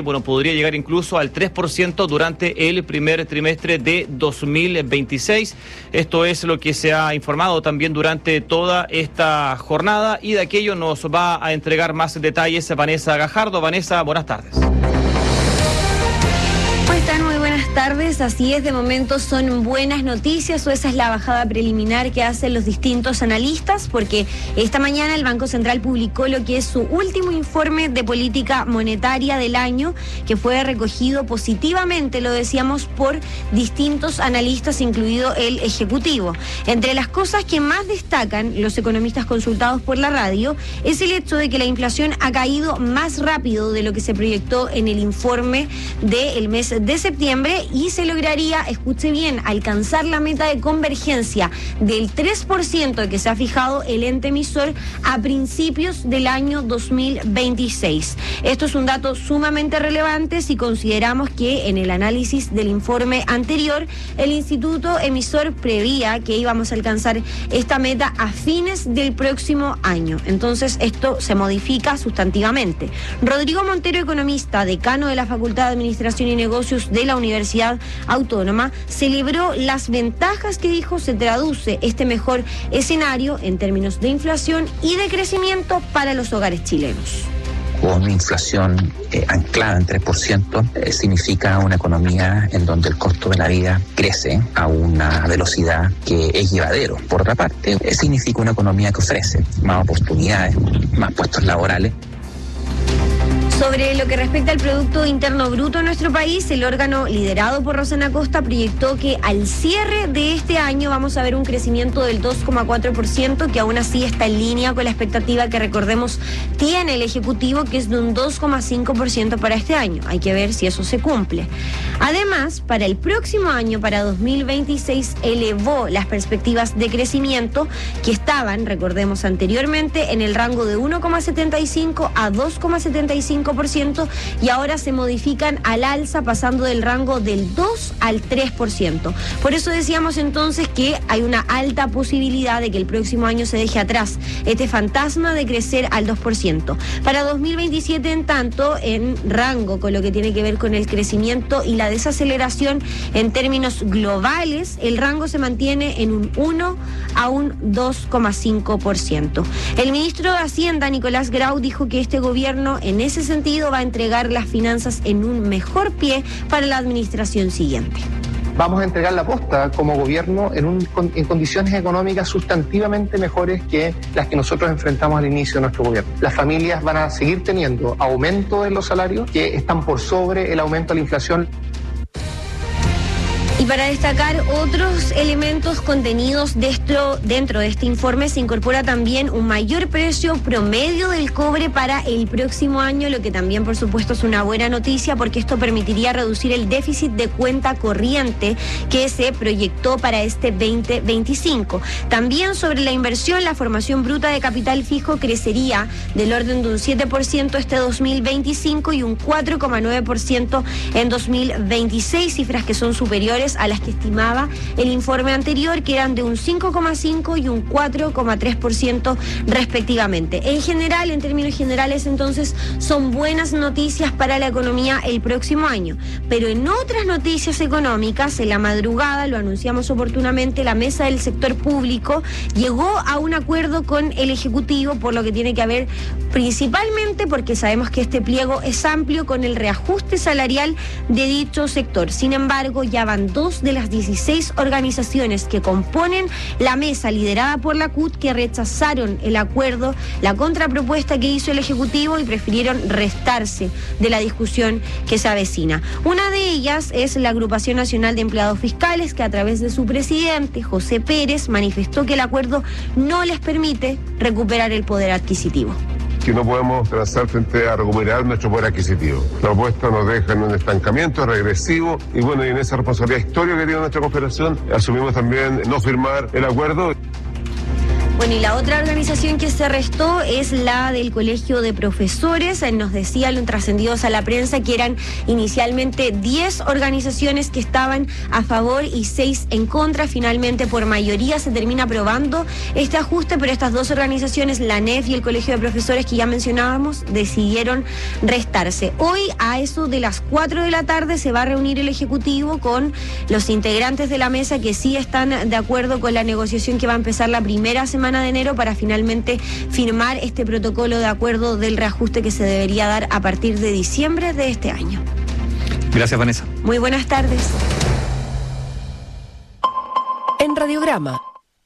bueno, podría llegar incluso al 3% durante el primer trimestre de 2026. Esto es lo que se ha informado también durante toda esta jornada, y de aquello nos va a entregar más detalles Vanessa Gajardo. Vanessa, buenas tardes. Buenas tardes, así es, de momento son buenas noticias, o esa es la bajada preliminar que hacen los distintos analistas, porque esta mañana el Banco Central publicó lo que es su último informe de política monetaria del año, que fue recogido positivamente, lo decíamos, por distintos analistas, incluido el Ejecutivo. Entre las cosas que más destacan los economistas consultados por la radio es el hecho de que la inflación ha caído más rápido de lo que se proyectó en el informe del mes de septiembre, y se lograría, escuche bien, alcanzar la meta de convergencia del 3% que se ha fijado el ente emisor a principios del año 2026. Esto es un dato sumamente relevante si consideramos que en el análisis del informe anterior el instituto emisor preveía que íbamos a alcanzar esta meta a fines del próximo año. Entonces esto se modifica sustantivamente. Rodrigo Montero, economista, decano de la Facultad de Administración y Negocios de la Universidad Autónoma, celebró las ventajas que dijo se traduce este mejor escenario en términos de inflación y de crecimiento para los hogares chilenos. Una inflación anclada en 3% significa una economía en donde el costo de la vida crece a una velocidad que es llevadero. Por otra parte, significa una economía que ofrece más oportunidades, más puestos laborales. Sobre lo que respecta al Producto Interno Bruto en nuestro país, el órgano liderado por Rosana Acosta proyectó que al cierre de este año vamos a ver un crecimiento del 2,4%, que aún así está en línea con la expectativa que, recordemos, tiene el Ejecutivo, que es de un 2,5% para este año. Hay que ver si eso se cumple. Además, para el próximo año, para 2026, elevó las perspectivas de crecimiento que estaban, recordemos anteriormente, en el rango de 1,75 a 2,75%, y ahora se modifican al alza, pasando del rango del 2 al 3%. Por eso decíamos entonces que hay una alta posibilidad de que el próximo año se deje atrás este fantasma de crecer al 2%. Para 2027, en tanto, en rango con lo que tiene que ver con el crecimiento y la desaceleración en términos globales, el rango se mantiene en un 1 a un 2,5%. El ministro de Hacienda, Nicolás Grau, dijo que este gobierno en ese sentido va a entregar las finanzas en un mejor pie para la administración siguiente. Vamos a entregar la posta como gobierno en condiciones económicas sustantivamente mejores que las que nosotros enfrentamos al inicio de nuestro gobierno. Las familias van a seguir teniendo aumento en los salarios que están por sobre el aumento de la inflación. Y para destacar otros elementos contenidos dentro de este informe, se incorpora también un mayor precio promedio del cobre para el próximo año, lo que también, por supuesto, es una buena noticia, porque esto permitiría reducir el déficit de cuenta corriente que se proyectó para este 2025. También sobre la inversión, la formación bruta de capital fijo crecería del orden de un 7% este 2025 y un 4,9% en 2026, cifras que son superiores a las que estimaba el informe anterior, que eran de un 5,5 y un 4,3% respectivamente. En general, en términos generales, entonces, son buenas noticias para la economía el próximo año. Pero en otras noticias económicas, en la madrugada, lo anunciamos oportunamente, la mesa del sector público llegó a un acuerdo con el Ejecutivo, por lo que tiene que haber, principalmente porque sabemos que este pliego es amplio, con el reajuste salarial de dicho sector. Sin embargo, ya van 2 de las 16 organizaciones que componen la mesa liderada por la CUT que rechazaron el acuerdo, la contrapropuesta que hizo el Ejecutivo, y prefirieron restarse de la discusión que se avecina. Una de ellas es la Agrupación Nacional de Empleados Fiscales, que a través de su presidente, José Pérez, manifestó que el acuerdo no les permite recuperar el poder adquisitivo. Que no podemos trazar frente a recuperar nuestro poder adquisitivo. La propuesta nos deja en un estancamiento regresivo, y bueno, y en esa responsabilidad histórica que tiene nuestra Confederación, asumimos también no firmar el acuerdo. Bueno, y la otra organización que se restó es la del Colegio de Profesores. Nos decía, lo trascendidos a la prensa, que eran inicialmente 10 organizaciones que estaban a favor y 6 en contra. Finalmente, por mayoría, se termina aprobando este ajuste, pero estas dos organizaciones, la ANEF y el Colegio de Profesores que ya mencionábamos, decidieron restarse. Hoy, a eso de las 4 de la tarde, se va a reunir el Ejecutivo con los integrantes de la mesa que sí están de acuerdo con la negociación que va a empezar la primera semana de enero para finalmente firmar este protocolo de acuerdo del reajuste que se debería dar a partir de diciembre de este año. Gracias, Vanessa. Muy buenas tardes. En Radiograma.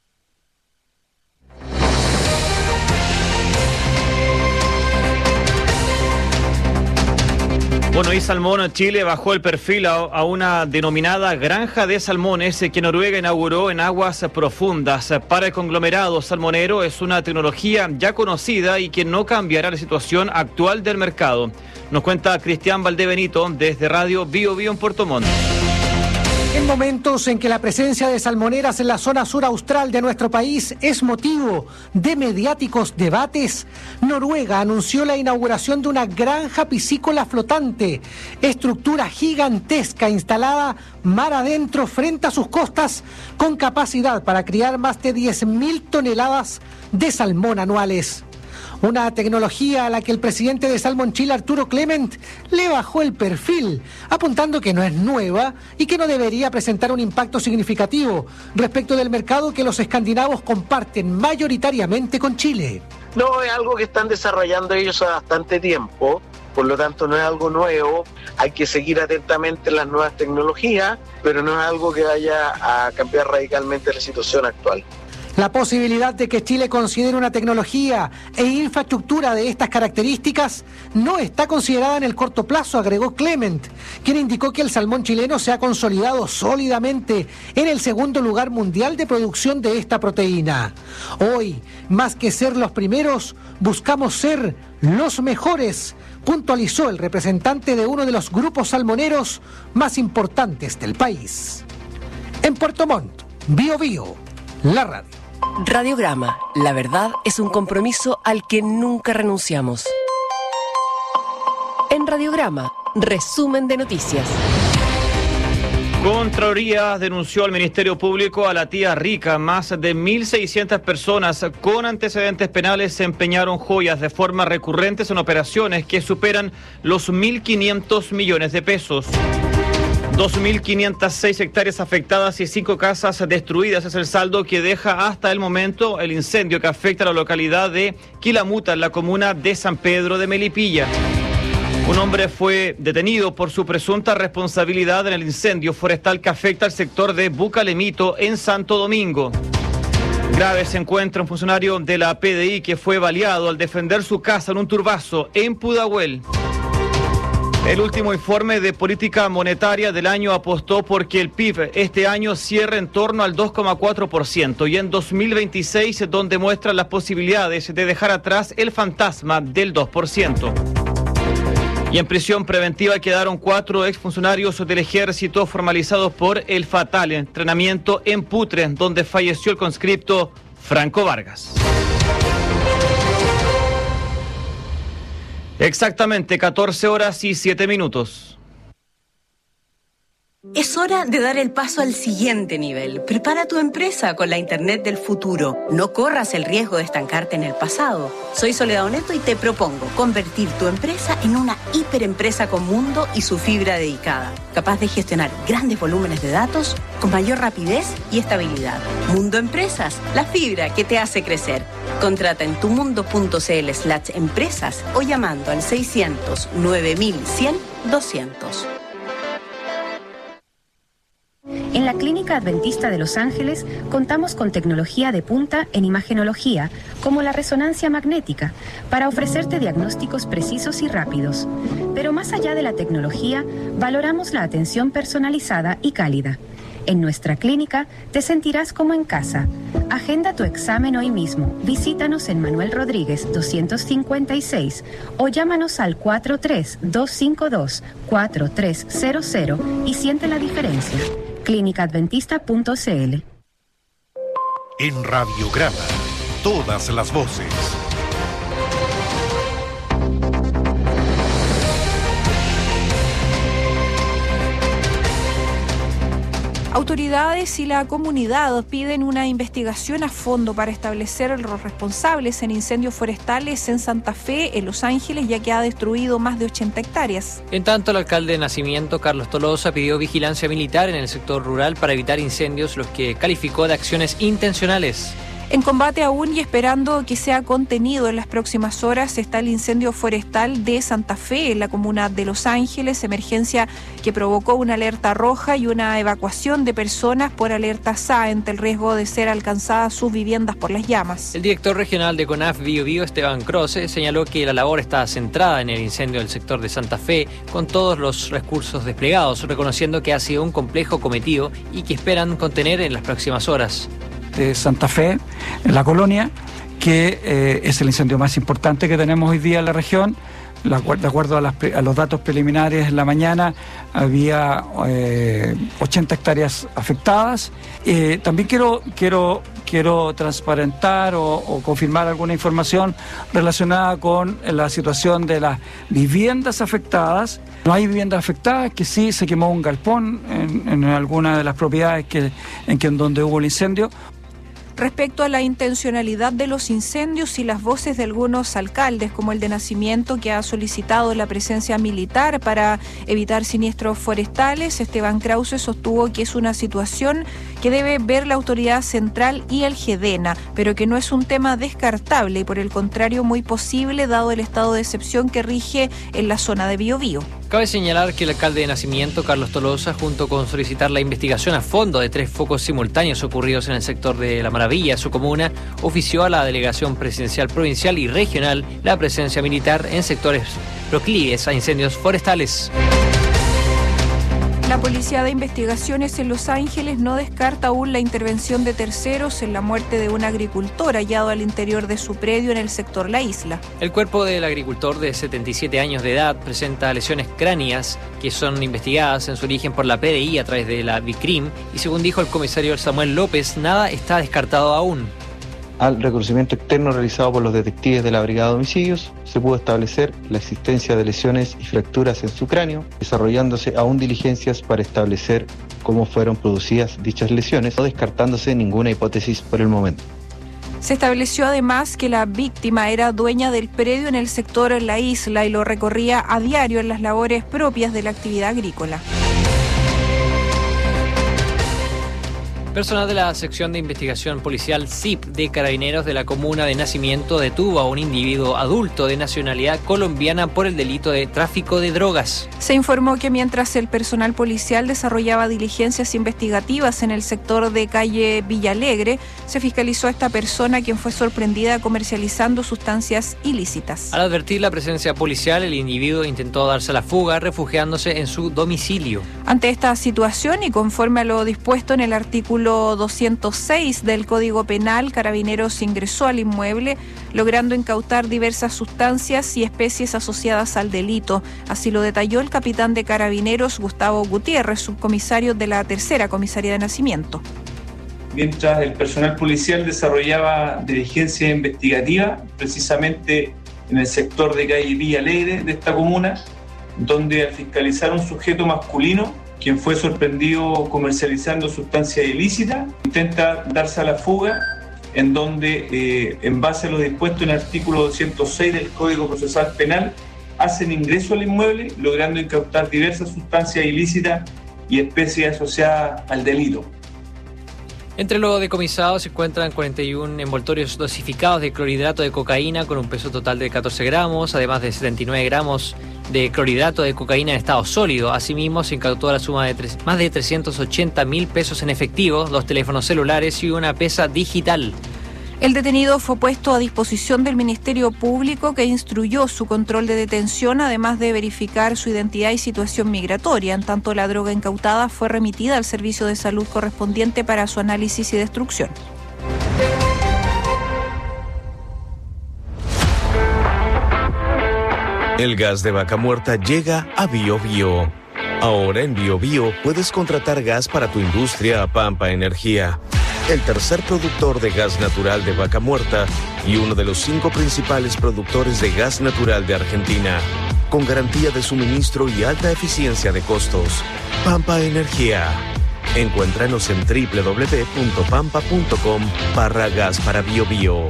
Bueno, y Salmón Chile bajó el perfil a una denominada granja de salmones que Noruega inauguró en aguas profundas. Para el conglomerado salmonero es una tecnología ya conocida y que no cambiará la situación actual del mercado. Nos cuenta Cristian Valdebenito desde Radio Bio Bio en Puerto Montt. En momentos en que la presencia de salmoneras en la zona sur austral de nuestro país es motivo de mediáticos debates, Noruega anunció la inauguración de una granja piscícola flotante, estructura gigantesca instalada mar adentro frente a sus costas, con capacidad para criar más de 10.000 toneladas de salmón anuales. Una tecnología a la que el presidente de Salmon Chile, Arturo Clement, le bajó el perfil, apuntando que no es nueva y que no debería presentar un impacto significativo respecto del mercado que los escandinavos comparten mayoritariamente con Chile. No, es algo que están desarrollando ellos hace bastante tiempo, por lo tanto no es algo nuevo, hay que seguir atentamente las nuevas tecnologías, pero no es algo que vaya a cambiar radicalmente la situación actual. La posibilidad de que Chile considere una tecnología e infraestructura de estas características no está considerada en el corto plazo, agregó Clement, quien indicó que el salmón chileno se ha consolidado sólidamente en el segundo lugar mundial de producción de esta proteína. Hoy, más que ser los primeros, buscamos ser los mejores, puntualizó el representante de uno de los grupos salmoneros más importantes del país. En Puerto Montt, Bio Bio, la radio. Radiograma. La verdad es un compromiso al que nunca renunciamos. En Radiograma, resumen de noticias. Contraloría denunció al Ministerio Público a la tía rica. Más de 1.600 personas con antecedentes penales se empeñaron joyas de forma recurrente en operaciones que superan los 1.500 millones de pesos. 2.506 hectáreas afectadas y 5 casas destruidas es el saldo que deja hasta el momento el incendio que afecta a la localidad de Quilamuta, en la comuna de San Pedro de Melipilla. Un hombre fue detenido por su presunta responsabilidad en el incendio forestal que afecta al sector de Bucalemito en Santo Domingo. Grave se encuentra un funcionario de la PDI que fue baleado al defender su casa en un turbazo en Pudahuel. El último informe de política monetaria del año apostó porque el PIB este año cierre en torno al 2,4% y en 2026 donde muestra las posibilidades de dejar atrás el fantasma del 2%. Y en prisión preventiva quedaron 4 exfuncionarios del ejército formalizados por el fatal entrenamiento en Putre, donde falleció el conscripto Franco Vargas. Exactamente 14 horas y 7 minutos. Es hora de dar el paso al siguiente nivel. Prepara tu empresa con la Internet del futuro. No corras el riesgo de estancarte en el pasado. Soy Soledad Oneto y te propongo convertir tu empresa en una hiperempresa con Mundo y su fibra dedicada, capaz de gestionar grandes volúmenes de datos con mayor rapidez y estabilidad. Mundo Empresas, la fibra que te hace crecer. Contrata en tumundo.cl/empresas o llamando al 600 9100 200. En la Clínica Adventista de Los Ángeles contamos con tecnología de punta en imagenología, como la resonancia magnética, para ofrecerte diagnósticos precisos y rápidos. Pero más allá de la tecnología, valoramos la atención personalizada y cálida. En nuestra clínica te sentirás como en casa. Agenda tu examen hoy mismo. Visítanos en Manuel Rodríguez 256 o llámanos al 43-252-4300 y siente la diferencia. clínicaadventista.cl. En Radiograma, todas las voces. Autoridades y la comunidad piden una investigación a fondo para establecer los responsables en incendios forestales en Santa Fe, en Los Ángeles, ya que ha destruido más de 80 hectáreas. En tanto, el alcalde de Nacimiento, Carlos Tolosa, pidió vigilancia militar en el sector rural para evitar incendios, los que calificó de acciones intencionales. En combate aún y esperando que sea contenido en las próximas horas está el incendio forestal de Santa Fe en la comuna de Los Ángeles, emergencia que provocó una alerta roja y una evacuación de personas por alerta SA ante el riesgo de ser alcanzadas sus viviendas por las llamas. El director regional de CONAF Bío Bío, Esteban Croce, señaló que la labor está centrada en el incendio del sector de Santa Fe con todos los recursos desplegados, reconociendo que ha sido un complejo cometido y que esperan contener en las próximas horas. De Santa Fe, en la colonia, que es el incendio más importante que tenemos hoy día en la región. De acuerdo a los datos preliminares, en la mañana había 80 hectáreas afectadas. También quiero transparentar o confirmar alguna información relacionada con la situación de las viviendas afectadas. No hay viviendas afectadas, que sí se quemó un galpón en alguna de las propiedades en donde hubo el incendio. Respecto a la intencionalidad de los incendios y las voces de algunos alcaldes, como el de Nacimiento, que ha solicitado la presencia militar para evitar siniestros forestales, Esteban Krause sostuvo que es una situación que debe ver la autoridad central y el GEDENA, pero que no es un tema descartable y por el contrario muy posible dado el estado de excepción que rige en la zona de Bío Bío. Cabe señalar que el alcalde de Nacimiento, Carlos Tolosa, junto con solicitar la investigación a fondo de 3 focos simultáneos ocurridos en el sector de La Maravilla, su comuna, ofició a la delegación presidencial provincial y regional la presencia militar en sectores proclives a incendios forestales. La Policía de Investigaciones en Los Ángeles no descarta aún la intervención de terceros en la muerte de un agricultor hallado al interior de su predio en el sector La Isla. El cuerpo del agricultor de 77 años de edad presenta lesiones cráneas que son investigadas en su origen por la PDI a través de la BICRIM y según dijo el comisario Samuel López, nada está descartado aún. Al reconocimiento externo realizado por los detectives de la Brigada de Homicidios, se pudo establecer la existencia de lesiones y fracturas en su cráneo, desarrollándose aún diligencias para establecer cómo fueron producidas dichas lesiones, no descartándose ninguna hipótesis por el momento. Se estableció además que la víctima era dueña del predio en el sector La Isla y lo recorría a diario en las labores propias de la actividad agrícola. Personal de la sección de investigación policial SIP de Carabineros de la comuna de Nacimiento detuvo a un individuo adulto de nacionalidad colombiana por el delito de tráfico de drogas. Se informó que mientras el personal policial desarrollaba diligencias investigativas en el sector de calle Villalegre, se fiscalizó a esta persona quien fue sorprendida comercializando sustancias ilícitas. Al advertir la presencia policial, el individuo intentó darse a la fuga refugiándose en su domicilio. Ante esta situación y conforme a lo dispuesto en el artículo 206 del Código Penal, Carabineros ingresó al inmueble, logrando incautar diversas sustancias y especies asociadas al delito. Así lo detalló el capitán de Carabineros, Gustavo Gutiérrez, subcomisario de la Tercera Comisaría de Nacimiento. Mientras el personal policial desarrollaba diligencia investigativa, precisamente en el sector de calle Villa Alegre de esta comuna, donde al fiscalizar un sujeto masculino, quien fue sorprendido comercializando sustancias ilícitas, intenta darse a la fuga, en donde, en base a lo dispuesto en el artículo 206 del Código Procesal Penal, hacen ingreso al inmueble, logrando incautar diversas sustancias ilícitas y especies asociadas al delito. Entre los decomisados se encuentran 41 envoltorios dosificados de clorhidrato de cocaína con un peso total de 14 gramos, además de 79 gramos de clorhidrato de cocaína en estado sólido. Asimismo, se incautó la suma de más de 380.000 pesos en efectivo, 2 teléfonos celulares y una pesa digital. El detenido fue puesto a disposición del Ministerio Público, que instruyó su control de detención, además de verificar su identidad y situación migratoria. En tanto, la droga incautada fue remitida al servicio de salud correspondiente para su análisis y destrucción. El gas de vaca muerta llega a Bío Bío. Ahora en Bío Bío puedes contratar gas para tu industria a Pampa Energía. el tercer productor de gas natural de Vaca Muerta y uno de los 5 principales productores de gas natural de Argentina, con garantía de suministro y alta eficiencia de costos. Pampa Energía. Encuéntranos en www.pampa.com/gas para BioBio.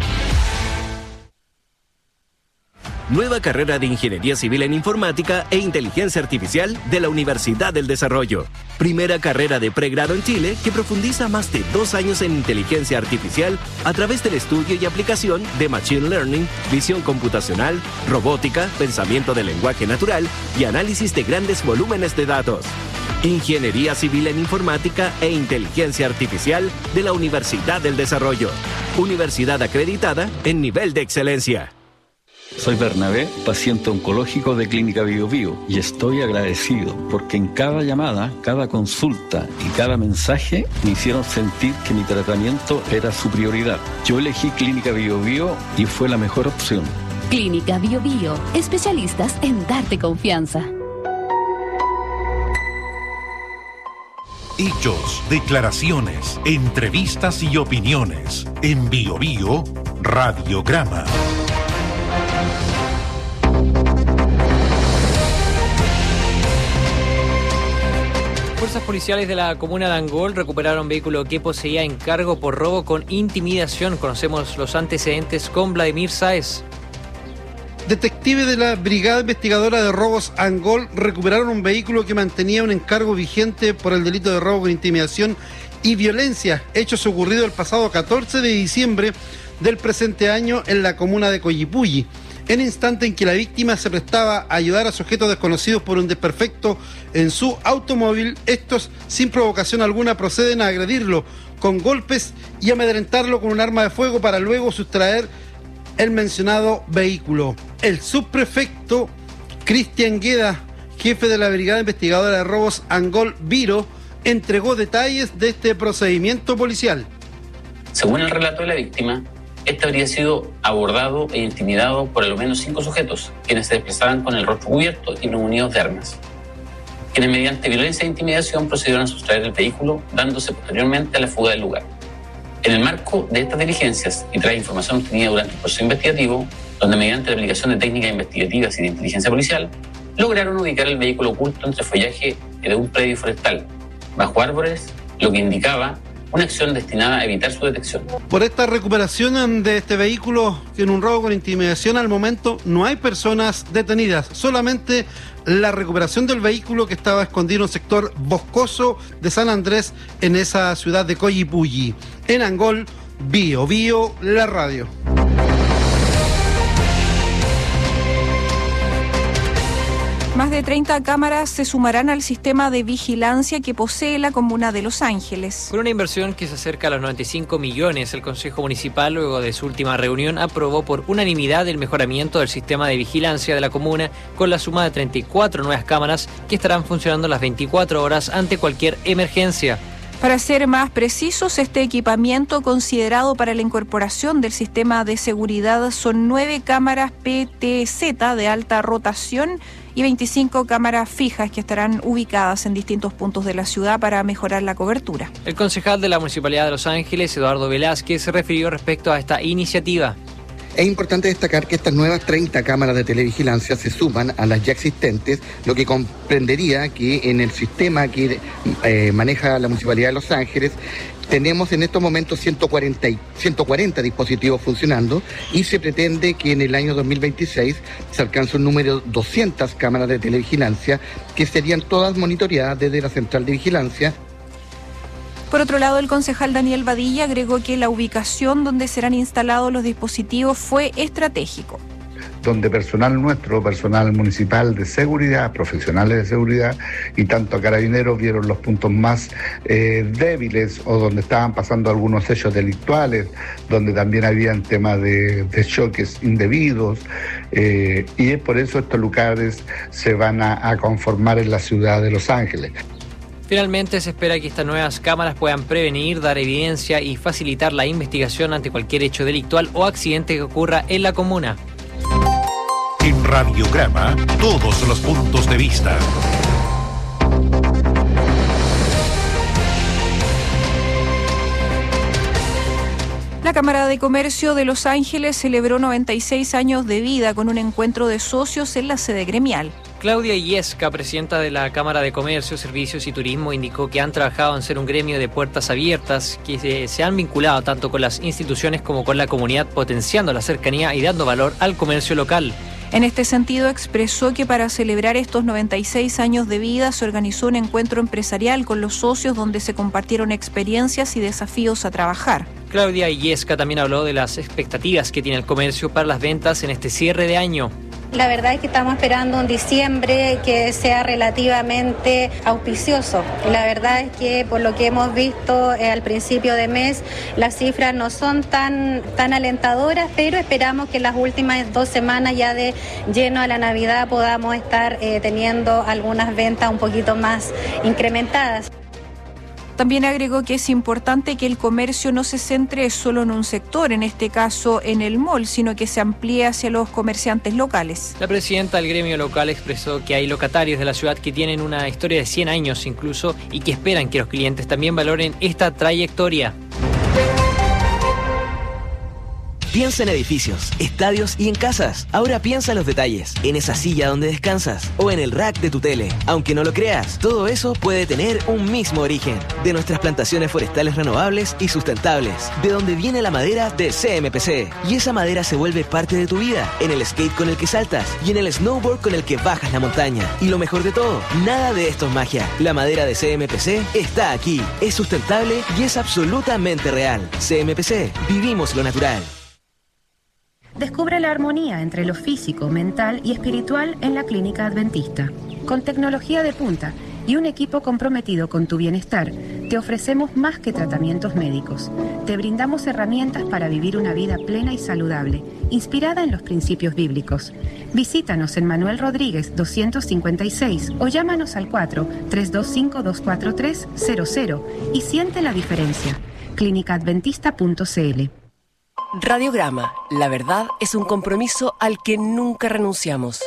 Nueva carrera de Ingeniería Civil en Informática e Inteligencia Artificial de la Universidad del Desarrollo. Primera carrera de pregrado en Chile que profundiza más de 2 años en inteligencia artificial a través del estudio y aplicación de Machine Learning, visión computacional, robótica, pensamiento del lenguaje natural y análisis de grandes volúmenes de datos. Ingeniería Civil en Informática e Inteligencia Artificial de la Universidad del Desarrollo. Universidad acreditada en nivel de excelencia. Soy Bernabé, paciente oncológico de Clínica BioBio, y estoy agradecido porque en cada llamada, cada consulta y cada mensaje me hicieron sentir que mi tratamiento era su prioridad. Yo elegí Clínica BioBio y fue la mejor opción. Clínica BioBio, especialistas en darte confianza. Hechos, declaraciones, entrevistas y opiniones. En BioBio, Radiograma. Fuerzas policiales de la comuna de Angol recuperaron vehículo que poseía encargo por robo con intimidación. Conocemos los antecedentes con Vladimir Sáez. Detectives de la Brigada Investigadora de Robos Angol recuperaron un vehículo que mantenía un encargo vigente por el delito de robo con intimidación y violencia, hechos ocurridos el pasado 14 de diciembre del presente año en la comuna de Coyipulli, en instante en que la víctima se prestaba a ayudar a sujetos desconocidos por un desperfecto en su automóvil. Estos, sin provocación alguna, proceden a agredirlo con golpes y amedrentarlo con un arma de fuego para luego sustraer el mencionado vehículo. El subprefecto Cristian Gueda, jefe de la Brigada Investigadora de Robos Angol Viro, entregó detalles de este procedimiento policial. Según el relato de la víctima, este habría sido abordado e intimidado por al menos 5 sujetos, quienes se desplazaban con el rostro cubierto y no munidos de armas, quienes mediante violencia e intimidación procedieron a sustraer el vehículo, dándose posteriormente a la fuga del lugar. En el marco de estas diligencias y tras información obtenida durante el proceso investigativo, donde mediante la aplicación de técnicas investigativas y de inteligencia policial, lograron ubicar el vehículo oculto entre follaje de un predio forestal, bajo árboles, lo que indicaba una acción destinada a evitar su detección. Por esta recuperación de este vehículo en un robo con intimidación, al momento no hay personas detenidas, solamente la recuperación del vehículo que estaba escondido en un sector boscoso de San Andrés, en esa ciudad de Coyipulli. En Angol, BioBio, la radio. Más de 30 cámaras se sumarán al sistema de vigilancia que posee la comuna de Los Ángeles. Con una inversión que se acerca a los 95 millones, el Consejo Municipal, luego de su última reunión, aprobó por unanimidad el mejoramiento del sistema de vigilancia de la comuna con la suma de 34 nuevas cámaras que estarán funcionando las 24 horas ante cualquier emergencia. Para ser más precisos, este equipamiento considerado para la incorporación del sistema de seguridad son 9 cámaras PTZ de alta rotación y 25 cámaras fijas que estarán ubicadas en distintos puntos de la ciudad para mejorar la cobertura. El concejal de la Municipalidad de Los Ángeles, Eduardo Velázquez, se refirió respecto a esta iniciativa. Es importante destacar que estas nuevas 30 cámaras de televigilancia se suman a las ya existentes, lo que comprendería que en el sistema que maneja la Municipalidad de Los Ángeles tenemos en estos momentos 140 dispositivos funcionando y se pretende que en el año 2026 se alcance un número de 200 cámaras de televigilancia que serían todas monitoreadas desde la central de vigilancia. Por otro lado, el concejal Daniel Badilla agregó que la ubicación donde serán instalados los dispositivos fue estratégico. Donde personal nuestro, personal municipal de seguridad, profesionales de seguridad y tanto carabineros vieron los puntos más débiles o donde estaban pasando algunos hechos delictuales, donde también habían temas de choques indebidos y es por eso estos lugares se van a conformar en la ciudad de Los Ángeles. Finalmente, se espera que estas nuevas cámaras puedan prevenir, dar evidencia y facilitar la investigación ante cualquier hecho delictual o accidente que ocurra en la comuna. En Radiograma, todos los puntos de vista. La Cámara de Comercio de Los Ángeles celebró 96 años de vida con un encuentro de socios en la sede gremial. Claudia Illesca, presidenta de la Cámara de Comercio, Servicios y Turismo, indicó que han trabajado en ser un gremio de puertas abiertas, que se han vinculado tanto con las instituciones como con la comunidad, potenciando la cercanía y dando valor al comercio local. En este sentido, expresó que para celebrar estos 96 años de vida se organizó un encuentro empresarial con los socios donde se compartieron experiencias y desafíos a trabajar. Claudia Illesca también habló de las expectativas que tiene el comercio para las ventas en este cierre de año. La verdad es que estamos esperando un diciembre que sea relativamente auspicioso. La verdad es que por lo que hemos visto al principio de mes, las cifras no son tan alentadoras, pero esperamos que las últimas 2 semanas ya de lleno a la Navidad podamos estar teniendo algunas ventas un poquito más incrementadas. También agregó que es importante que el comercio no se centre solo en un sector, en este caso en el mall, sino que se amplíe hacia los comerciantes locales. La presidenta del gremio local expresó que hay locatarios de la ciudad que tienen una historia de 100 años incluso y que esperan que los clientes también valoren esta trayectoria. Piensa en edificios, estadios y en casas. Ahora piensa en los detalles, en esa silla donde descansas o en el rack de tu tele. Aunque no lo creas, todo eso puede tener un mismo origen. De nuestras plantaciones forestales renovables y sustentables. De donde viene la madera de CMPC. Y esa madera se vuelve parte de tu vida. En el skate con el que saltas y en el snowboard con el que bajas la montaña. Y lo mejor de todo, nada de esto es magia. La madera de CMPC está aquí. Es sustentable y es absolutamente real. CMPC, vivimos lo natural. Descubre la armonía entre lo físico, mental y espiritual en la Clínica Adventista. Con tecnología de punta y un equipo comprometido con tu bienestar, te ofrecemos más que tratamientos médicos. Te brindamos herramientas para vivir una vida plena y saludable, inspirada en los principios bíblicos. Visítanos en Manuel Rodríguez 256 o llámanos al 4-325-243-00 y siente la diferencia. clínicaadventista.cl. Radiograma, la verdad es un compromiso al que nunca renunciamos.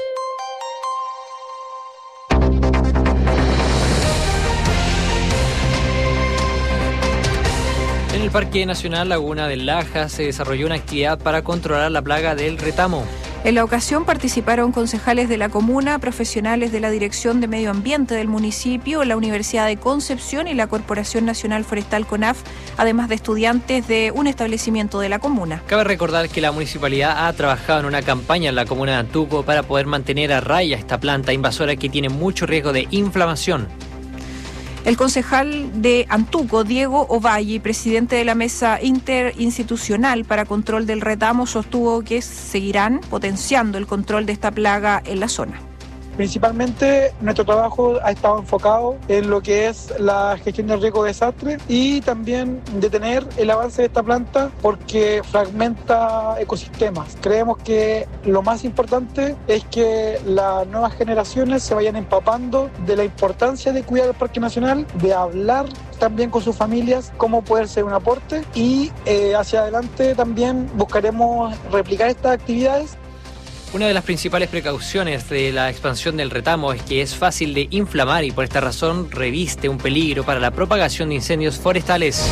En el Parque Nacional Laguna del Laja se desarrolló una actividad para controlar la plaga del retamo. En la ocasión participaron concejales de la comuna, profesionales de la Dirección de Medio Ambiente del municipio, la Universidad de Concepción y la Corporación Nacional Forestal CONAF, además de estudiantes de un establecimiento de la comuna. Cabe recordar que la municipalidad ha trabajado en una campaña en la comuna de Antuco para poder mantener a raya esta planta invasora que tiene mucho riesgo de inflamación. El concejal de Antuco, Diego Ovalle, presidente de la Mesa Interinstitucional para Control del Retamo, sostuvo que seguirán potenciando el control de esta plaga en la zona. Principalmente nuestro trabajo ha estado enfocado en lo que es la gestión del riesgo de desastre y también detener el avance de esta planta porque fragmenta ecosistemas. Creemos que lo más importante es que las nuevas generaciones se vayan empapando de la importancia de cuidar el Parque Nacional, de hablar también con sus familias cómo poder ser un aporte y hacia adelante también buscaremos replicar estas actividades. Una de las principales precauciones de la expansión del retamo es que es fácil de inflamar y por esta razón reviste un peligro para la propagación de incendios forestales.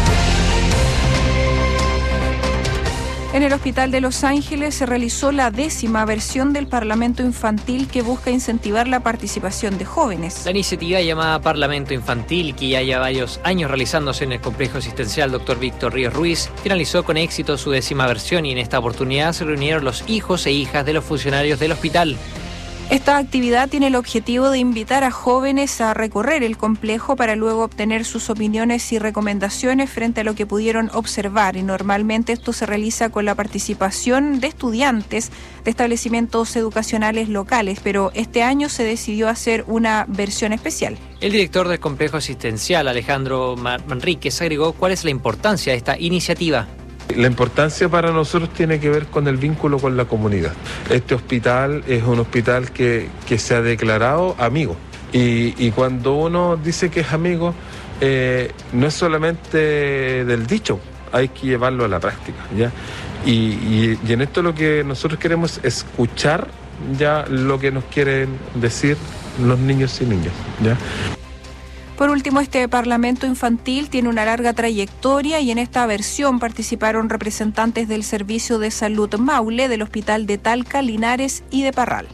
En el Hospital de Los Ángeles se realizó la 10ª versión del Parlamento Infantil que busca incentivar la participación de jóvenes. La iniciativa llamada Parlamento Infantil, que ya lleva varios años realizándose en el complejo asistencial Dr. Víctor Ríos Ruiz, finalizó con éxito su 10ª versión y en esta oportunidad se reunieron los hijos e hijas de los funcionarios del hospital. Esta actividad tiene el objetivo de invitar a jóvenes a recorrer el complejo para luego obtener sus opiniones y recomendaciones frente a lo que pudieron observar, y normalmente esto se realiza con la participación de estudiantes de establecimientos educacionales locales, pero este año se decidió hacer una versión especial. El director del complejo asistencial, Alejandro Manríquez, agregó cuál es la importancia de esta iniciativa. La importancia para nosotros tiene que ver con el vínculo con la comunidad. Este hospital es un hospital que se ha declarado amigo. Y cuando uno dice que es amigo, no es solamente del dicho, hay que llevarlo a la práctica, ¿ya? Y en esto lo que nosotros queremos es escuchar ya lo que nos quieren decir los niños y niñas, ¿ya? Por último, este Parlamento Infantil tiene una larga trayectoria y en esta versión participaron representantes del Servicio de Salud Maule, del Hospital de Talca, Linares y de Parral.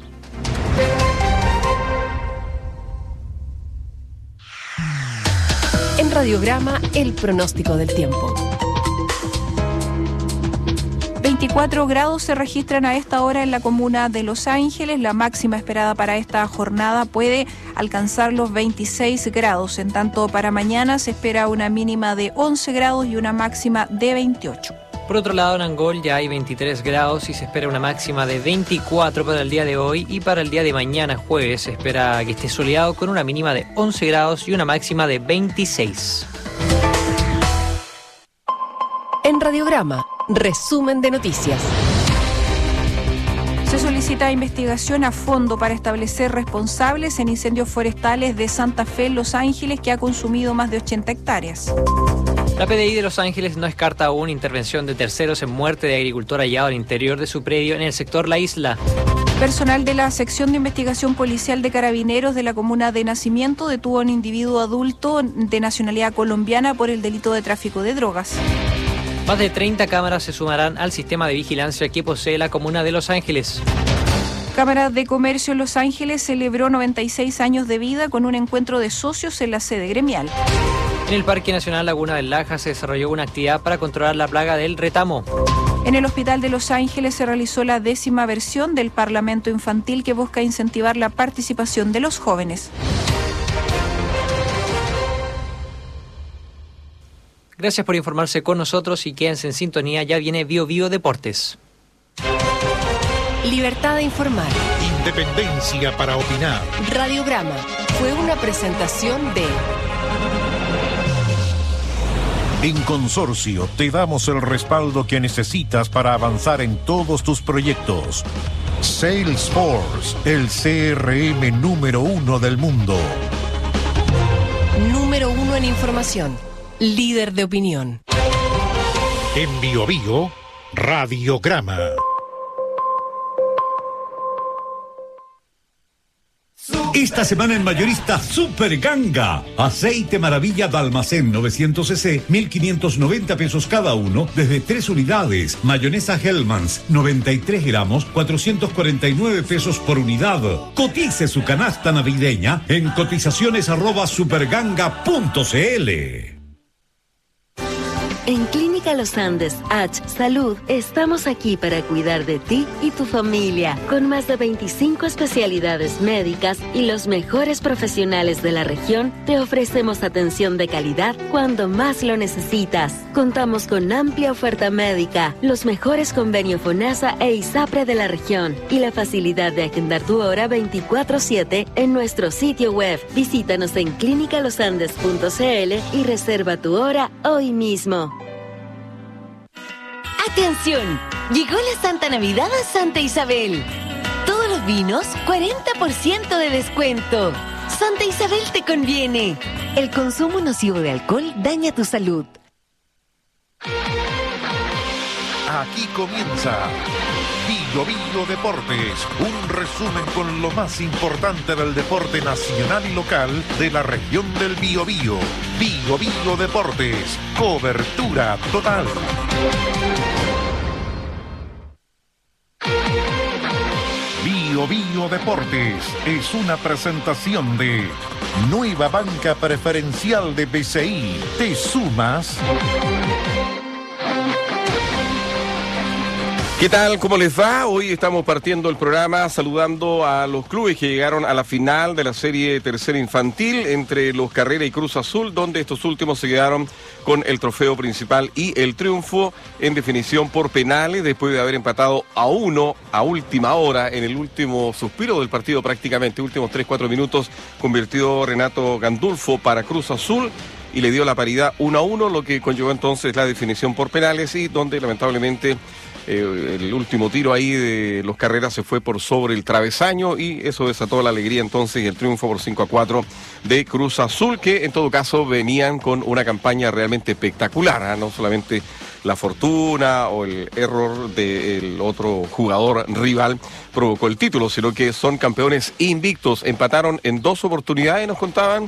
En Radiograma, el pronóstico del tiempo. 24 grados se registran a esta hora en la comuna de Los Ángeles. La máxima esperada para esta jornada puede alcanzar los 26 grados. En tanto, para mañana se espera una mínima de 11 grados y una máxima de 28. Por otro lado, en Angol ya hay 23 grados y se espera una máxima de 24 para el día de hoy, y para el día de mañana, jueves, se espera que esté soleado con una mínima de 11 grados y una máxima de 26. En Radiograma, resumen de noticias. Se solicita investigación a fondo para establecer responsables en incendios forestales de Santa Fe en Los Ángeles, que ha consumido más de 80 hectáreas. La PDI de Los Ángeles no descarta aún intervención de terceros en muerte de agricultor hallado al interior de su predio en el sector La Isla. Personal de la sección de investigación policial de Carabineros de la comuna de Nacimiento detuvo a un individuo adulto de nacionalidad colombiana por el delito de tráfico de drogas. Más de 30 cámaras se sumarán al sistema de vigilancia que posee la comuna de Los Ángeles. Cámara de Comercio en Los Ángeles celebró 96 años de vida con un encuentro de socios en la sede gremial. En el Parque Nacional Laguna del Laja se desarrolló una actividad para controlar la plaga del retamo. En el Hospital de Los Ángeles se realizó la 10ª versión del Parlamento Infantil, que busca incentivar la participación de los jóvenes. Gracias por informarse con nosotros y quédense en sintonía. Ya viene Bio Bio Deportes. Libertad de informar. Independencia para opinar. Radiograma fue una presentación de... En Consorcio te damos el respaldo que necesitas para avanzar en todos tus proyectos. Salesforce, el CRM número 1 del mundo. Número 1 en información. Líder de opinión. En Bio Bio, Radiograma. Esta semana en Mayorista Super Ganga. Aceite Maravilla de Almacén 900 cc, 1.590 pesos cada uno, desde 3 unidades. Mayonesa Hellmann's, 93 gramos, 449 pesos por unidad. Cotice su canasta navideña en cotizaciones@superganga.cl. En Clínica Los Andes H Salud estamos aquí para cuidar de ti y tu familia, con más de 25 especialidades médicas y los mejores profesionales de la región. Te ofrecemos atención de calidad cuando más lo necesitas. Contamos con amplia oferta médica, los mejores convenios FONASA e ISAPRE de la región y la facilidad de agendar tu hora 24/7 en nuestro sitio web. Visítanos en clinicalosandes.cl y reserva tu hora hoy mismo. ¡Atención! Llegó la Santa Navidad a Santa Isabel. Todos los vinos, 40% de descuento. Santa Isabel te conviene. El consumo nocivo de alcohol daña tu salud. Aquí comienza Bio Bio Deportes, un resumen con lo más importante del deporte nacional y local de la región del Biobío. Bio Bio Deportes, cobertura total. Bio Bio Deportes es una presentación de Nueva Banca Preferencial de BCI. ¿Te sumas? ¿Qué tal? ¿Cómo les va? Hoy estamos partiendo el programa saludando a los clubes que llegaron a la final de la serie tercera infantil entre los Carrera y Cruz Azul, donde estos últimos se quedaron con el trofeo principal y el triunfo en definición por penales, después de haber empatado a 1 a última hora, en el último suspiro del partido prácticamente, últimos 3-4 minutos, convirtió Renato Gandulfo para Cruz Azul y le dio la paridad 1-1, lo que conllevó entonces la definición por penales y donde lamentablemente el último tiro ahí de los Carreras se fue por sobre el travesaño y eso desató la alegría entonces y el triunfo por 5-4 de Cruz Azul, que en todo caso venían con una campaña realmente espectacular, no solamente la fortuna o el error del otro jugador rival provocó el título, sino que son campeones invictos, empataron en 2 oportunidades, nos contaban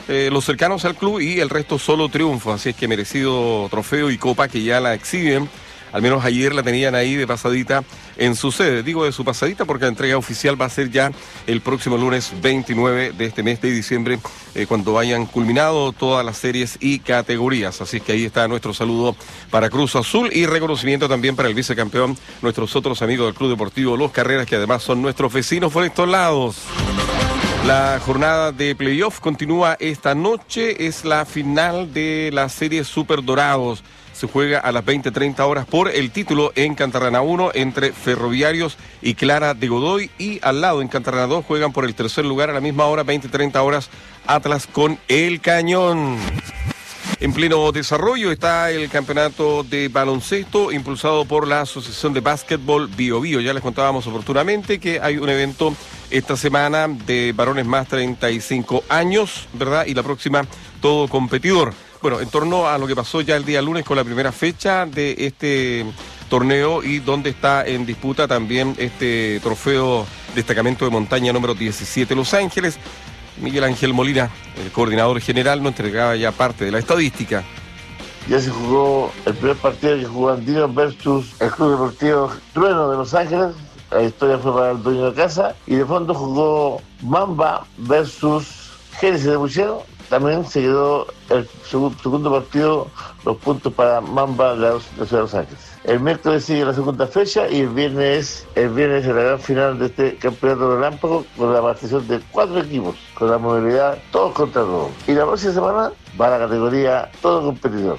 los cercanos al club, y el resto solo triunfo. Así es que merecido trofeo y copa que ya la exhiben. Al menos ayer la tenían ahí de pasadita en su sede. Digo de su pasadita porque la entrega oficial va a ser ya el próximo lunes 29 de este mes de diciembre, cuando hayan culminado todas las series y categorías. Así que ahí está nuestro saludo para Cruz Azul y reconocimiento también para el vicecampeón, nuestros otros amigos del Club Deportivo Los Carreras, que además son nuestros vecinos por estos lados. La jornada de playoff continúa esta noche. Es la final de la serie Super Dorados. Se juega a las 20:30 horas por el título en Cantarrana 1 entre Ferroviarios y Clara de Godoy, y al lado en Cantarrana 2 juegan por el tercer lugar a la misma hora, 20:30 horas, Atlas con El Cañón. En pleno desarrollo está el campeonato de baloncesto impulsado por la Asociación de Básquetbol Bio Bio. Ya les contábamos oportunamente que hay un evento esta semana de varones más 35 años, ¿verdad? Y la próxima todo competidor. Bueno, en torno a lo que pasó ya el día lunes con la primera fecha de este torneo, y donde está en disputa también este trofeo destacamento de montaña número 17 Los Ángeles, Miguel Ángel Molina, el coordinador general, nos entregaba ya parte de la estadística. Ya se jugó el primer partido, que jugó Andino versus el Club Deportivo Trueno de Los Ángeles. La historia fue para el dueño de casa, y de fondo jugó Mamba versus Génesis de Buchero. También se quedó el segundo partido, los puntos para Mamba de la Ciudad de Los Ángeles. El miércoles sigue la segunda fecha, y el viernes es la gran final de este campeonato relámpago, con la participación de 4 equipos, con la modalidad todos contra todos. Y la próxima semana va a la categoría todo competidor.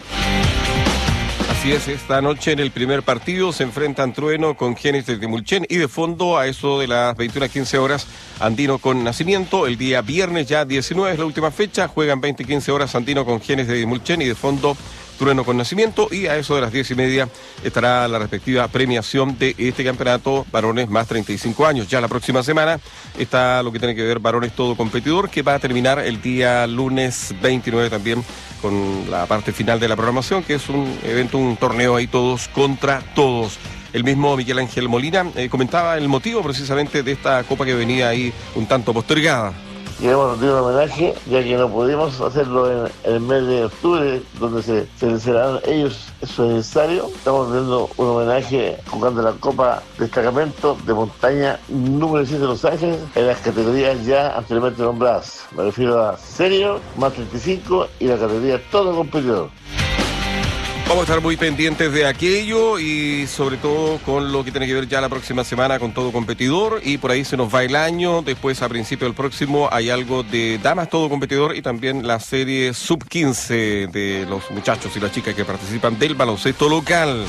Así es, esta noche en el primer partido se enfrentan Trueno con Génesis de Mulchen, y de fondo a eso de las 21:15 horas Andino con Nacimiento. El día viernes ya 19 es la última fecha, juegan 20:15 horas Andino con Génesis de Mulchen, y de fondo Trueno con Nacimiento, y a eso de las 10:30 estará la respectiva premiación de este campeonato varones más 35 años. Ya la próxima semana está lo que tiene que ver varones todo competidor, que va a terminar el día lunes 29 también con la parte final de la programación, que es un evento, un torneo ahí todos contra todos. El mismo Miguel Ángel Molina comentaba el motivo precisamente de esta copa que venía ahí un tanto postergada. Queremos rendir un homenaje, ya que no pudimos hacerlo en el mes de octubre, donde se celebran ellos su aniversario. Estamos rendiendo un homenaje jugando la Copa Destacamento de Montaña número 17 de Los Ángeles, en las categorías ya anteriormente nombradas. Me refiero a Senior, más 35 y la categoría todo competidor. Vamos a estar muy pendientes de aquello, y sobre todo con lo que tiene que ver ya la próxima semana con todo competidor, y por ahí se nos va el año. Después, a principio del próximo, hay algo de damas todo competidor, y también la serie sub-15 de los muchachos y las chicas que participan del baloncesto local.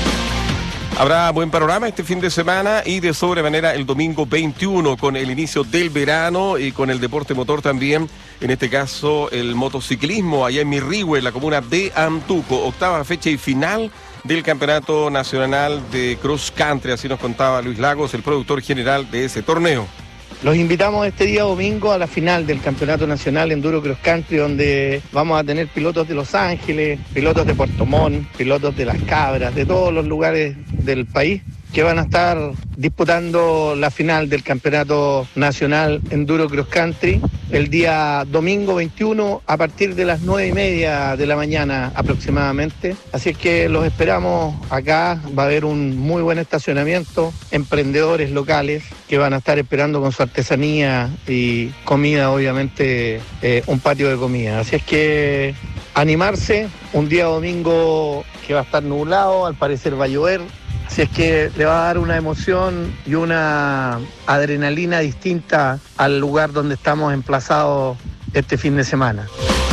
Habrá buen panorama este fin de semana, y de sobremanera el domingo 21 con el inicio del verano y con el deporte motor también, en este caso el motociclismo allá en Mirrihue, en la comuna de Antuco. Octava fecha y final del Campeonato Nacional de Cross Country, así nos contaba Luis Lagos, el productor general de ese torneo. Los invitamos este día domingo a la final del Campeonato Nacional Enduro Cross Country, donde vamos a tener pilotos de Los Ángeles, pilotos de Puerto Montt, pilotos de Las Cabras, de todos los lugares del país, que van a estar disputando la final del Campeonato Nacional Enduro Cross Country el día domingo 21 a partir de las 9:30 de la mañana aproximadamente. Así es que los esperamos acá. Va a haber un muy buen estacionamiento, emprendedores locales que van a estar esperando con su artesanía y comida, obviamente un patio de comida. Así es que animarse, un día domingo que va a estar nublado, al parecer va a llover. Así es que le va a dar una emoción y una adrenalina distinta al lugar donde estamos emplazados este fin de semana.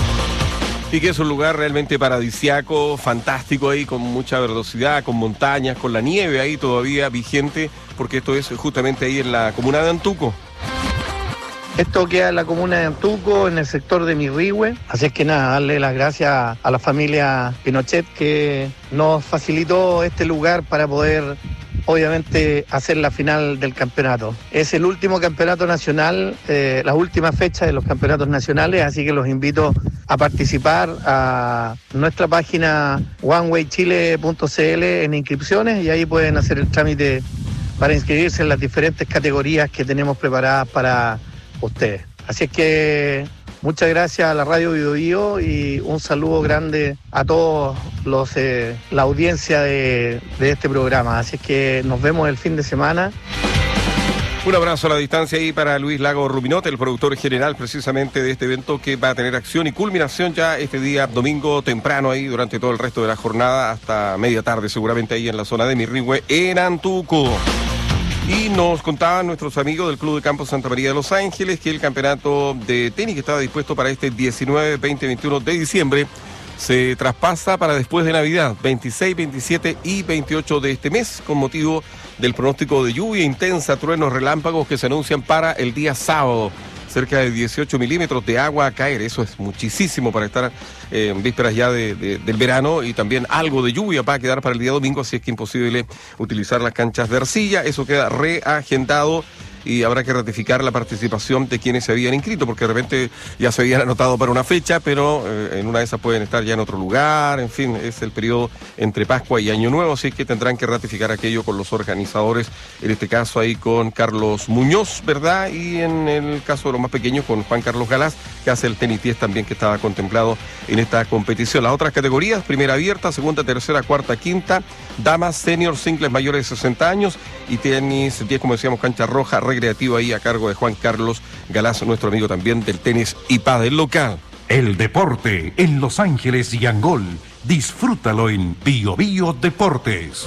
Y que es un lugar realmente paradisiaco, fantástico ahí, con mucha verdosidad, con montañas, con la nieve ahí todavía vigente, porque esto es justamente ahí en la comuna de Antuco. Esto queda en la comuna de Antuco, en el sector de Mirrihue. Así es que nada, darle las gracias a la familia Pinochet que nos facilitó este lugar para poder, obviamente, hacer la final del campeonato. Es el último campeonato nacional, las últimas fechas de los campeonatos nacionales, así que los invito a participar a nuestra página onewaychile.cl en inscripciones, y ahí pueden hacer el trámite para inscribirse en las diferentes categorías que tenemos preparadas para ustedes. Así es que Muchas gracias a la Radio Bio Bio y un saludo grande a todos la audiencia de este programa. Así es que nos vemos el fin de semana. Un abrazo a la distancia ahí para Luis Lago Rubinote, el productor general precisamente de este evento que va a tener acción y culminación ya este día domingo temprano ahí durante todo el resto de la jornada hasta media tarde seguramente ahí en la zona de Mirrihue en Antuco. Y nos contaban nuestros amigos del Club de Campo Santa María de Los Ángeles que el campeonato de tenis que estaba dispuesto para este 19, 20, 21 de diciembre se traspasa para después de Navidad, 26, 27 y 28 de este mes, con motivo del pronóstico de lluvia intensa, truenos, relámpagos que se anuncian para el día sábado. Cerca de 18 milímetros de agua a caer, eso es muchísimo para estar en vísperas ya del verano, y también algo de lluvia para quedar para el día domingo, así es que imposible utilizar las canchas de arcilla. Eso queda reagendado y habrá que ratificar la participación de quienes se habían inscrito, porque de repente ya se habían anotado para una fecha, pero en una de esas pueden estar ya en otro lugar. En fin, es el periodo entre Pascua y Año Nuevo, así que tendrán que ratificar aquello con los organizadores, en este caso ahí con Carlos Muñoz, ¿verdad? Y en el caso de los más pequeños con Juan Carlos Galás, que hace el tenis 10 también, que estaba contemplado en esta competición. Las otras categorías: primera abierta, segunda, tercera, cuarta, quinta, damas, senior, singles mayores de 60 años y tenis 10, como decíamos, cancha roja, recreativo ahí a cargo de Juan Carlos Galás, nuestro amigo también del tenis y pádel local. El deporte en Los Ángeles y Angol. Disfrútalo en Bio Bio Deportes.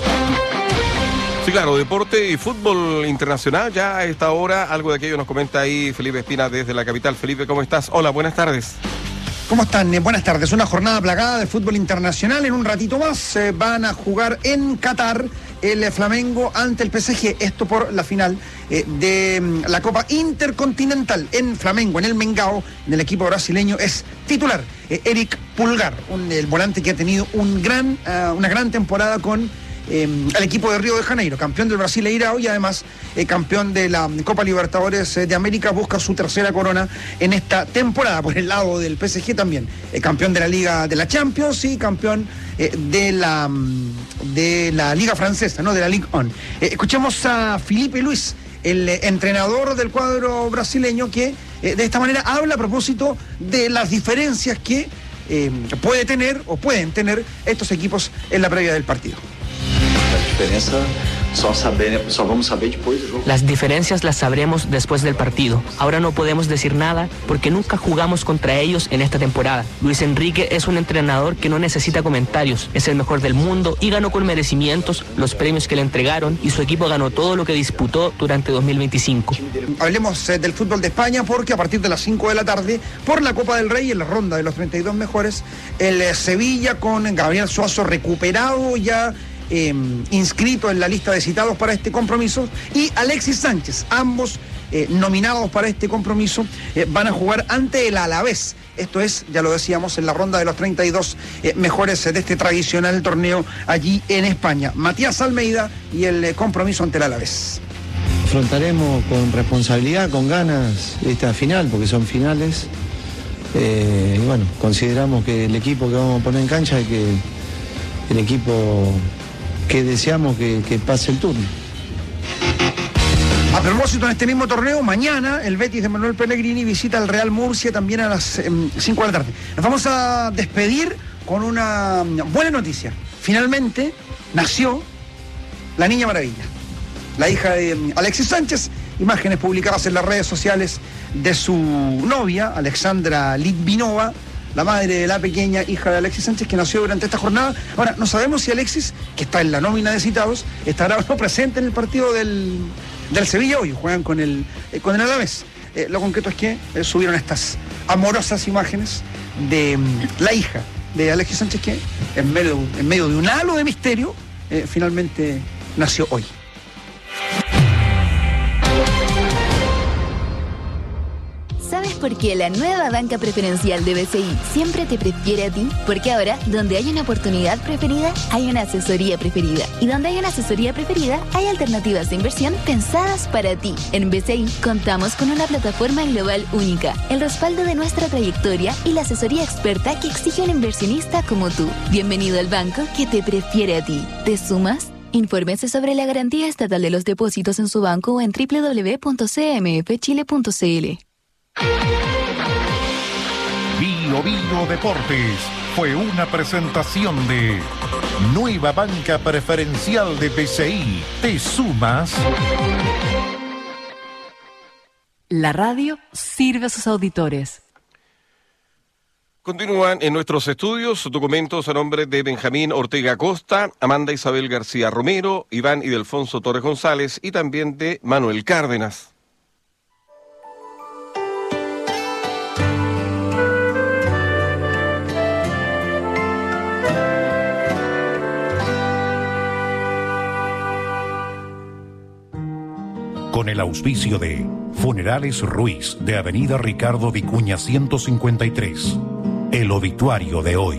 Sí, claro, deporte y fútbol internacional ya a esta hora. Algo de aquello nos comenta ahí Felipe Espina desde la capital. Felipe, ¿cómo estás? Hola, buenas tardes. ¿Cómo están? Buenas tardes. Una jornada plagada de fútbol internacional. En un ratito más van a jugar en Qatar el Flamengo ante el PSG. Esto por la final de la Copa Intercontinental en Flamengo, en el Mengao. En el equipo brasileño es titular Eric Pulgar, el volante que ha tenido una gran temporada con el equipo de Río de Janeiro, campeón del Brasileirao y además campeón de la Copa Libertadores de América. Busca su tercera corona en esta temporada. Por el lado del PSG también, campeón de la Liga de la Champions y campeón de la Liga Francesa, ¿no? De la Ligue 1. Escuchemos a Filipe Luis, el entrenador del cuadro brasileño, que de esta manera habla a propósito de las diferencias que pueden tener estos equipos en la previa del partido. Las diferencias las sabremos después del partido. Ahora no podemos decir nada porque nunca jugamos contra ellos en esta temporada. Luis Enrique es un entrenador que no necesita comentarios. Es el mejor del mundo y ganó con merecimientos los premios que le entregaron, y su equipo ganó todo lo que disputó durante 2025. Hablemos del fútbol de España, porque a partir de las 5 de la tarde, por la Copa del Rey, en la ronda de los 32 mejores, el Sevilla con Gabriel Suazo recuperado, ya inscrito en la lista de citados para este compromiso, y Alexis Sánchez, ambos nominados para este compromiso, van a jugar ante el Alavés. Esto es, ya lo decíamos, en la ronda de los 32 mejores de este tradicional torneo allí en España. Matías Almeida y el compromiso ante el Alavés. Afrontaremos con responsabilidad, con ganas esta final, porque son finales. Y bueno, consideramos que el equipo que vamos a poner en cancha es que el equipo que deseamos que pase el turno. A propósito, en este mismo torneo, mañana el Betis de Manuel Pellegrini visita al Real Murcia también a las 5 de la tarde. Nos vamos a despedir con una buena noticia. Finalmente nació la Niña Maravilla, la hija de Alexis Sánchez. Imágenes publicadas en las redes sociales de su novia, Alexandra Litvinova, la madre de la pequeña hija de Alexis Sánchez, que nació durante esta jornada. Ahora, no sabemos si Alexis, que está en la nómina de citados, estará o no presente en el partido del Sevilla hoy. Juegan con el Alavés. Lo concreto es que subieron estas amorosas imágenes de la hija de Alexis Sánchez, que en medio de un halo de misterio, finalmente nació hoy. ¿Sabes por qué la nueva banca preferencial de BCI siempre te prefiere a ti? Porque ahora, donde hay una oportunidad preferida, hay una asesoría preferida. Y donde hay una asesoría preferida, hay alternativas de inversión pensadas para ti. En BCI contamos con una plataforma global única, el respaldo de nuestra trayectoria y la asesoría experta que exige un inversionista como tú. Bienvenido al banco que te prefiere a ti. ¿Te sumas? Infórmese sobre la garantía estatal de los depósitos en su banco o en www.cmfchile.cl. Bio Bio Deportes fue una presentación de Nueva Banca Preferencial de BCI. ¿Te sumas? La radio sirve a sus auditores. Continúan en nuestros estudios documentos a nombre de Benjamín Ortega Costa, Amanda Isabel García Romero, Iván Ildefonso Torres González y también de Manuel Cárdenas. Con el auspicio de Funerales Ruiz de Avenida Ricardo Vicuña 153. El obituario de hoy.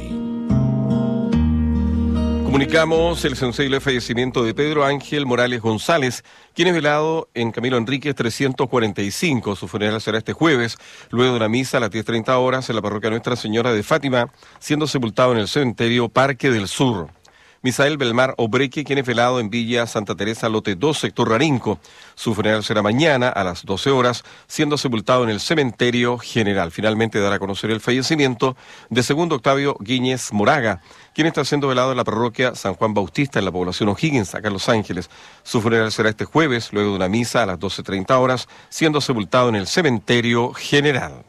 Comunicamos el sensible fallecimiento de Pedro Ángel Morales González, quien es velado en Camilo Enríquez 345. Su funeral será este jueves, luego de una misa a las 10:30 horas en la parroquia Nuestra Señora de Fátima, siendo sepultado en el cementerio Parque del Sur. Misael Belmar Obreque, quien es velado en Villa Santa Teresa, lote 2, sector Rarinco. Su funeral será mañana a las 12 horas, siendo sepultado en el cementerio general. Finalmente dará a conocer el fallecimiento de segundo Octavio Guíñez Moraga, quien está siendo velado en la parroquia San Juan Bautista, en la población O'Higgins, acá en Los Ángeles. Su funeral será este jueves, luego de una misa a las 12:30 horas, siendo sepultado en el cementerio general.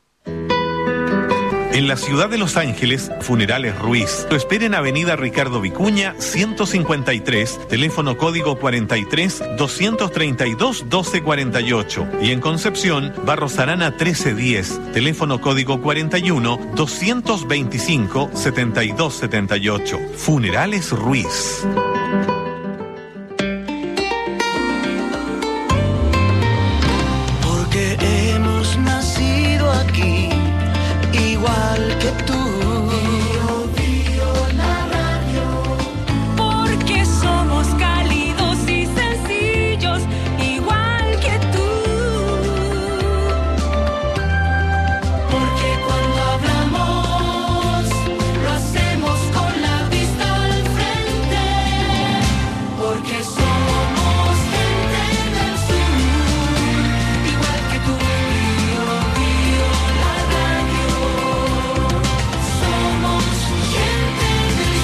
En la ciudad de Los Ángeles, Funerales Ruiz. Lo espera en Avenida Ricardo Vicuña, 153, teléfono código 43-232-1248. Y en Concepción, Barros Arana 1310, teléfono código 41-225-7278. Funerales Ruiz. Porque hemos nacido aquí, igual que tú. Bio, Bio, la radio. Porque somos cálidos y sencillos, igual que tú. Porque cuando hablamos, lo hacemos con la vista al frente. Porque somos gente del sur, igual que tú. Bio, Bio, la radio. Somos gente del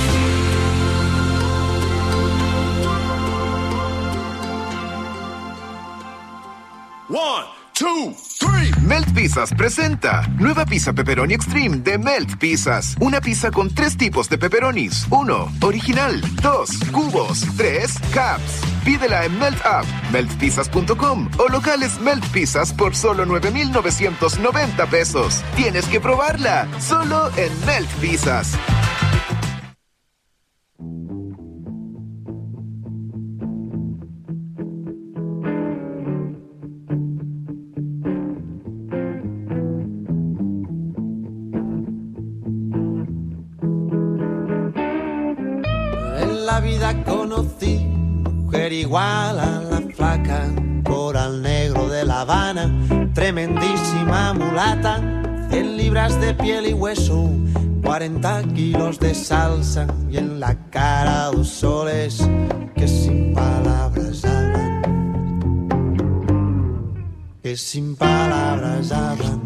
One, two, three. Melt Pizzas presenta nueva pizza pepperoni extreme de Melt Pizzas. Una pizza con 3 tipos de pepperonis. 1, original. 2, cubos. 3, caps. Pídela en Melt App, meltpizzas.com o locales Melt Pizzas por solo 9,990 pesos. Tienes que probarla, solo en Melt Pizzas. En la vida conocí mujer igual a la flaca, coral negro de La Habana, tremendísima mulata, 100 libras de piel y hueso, 40 kilos de salsa y en la cara 2 soles que sin palabras hablan, que sin palabras hablan.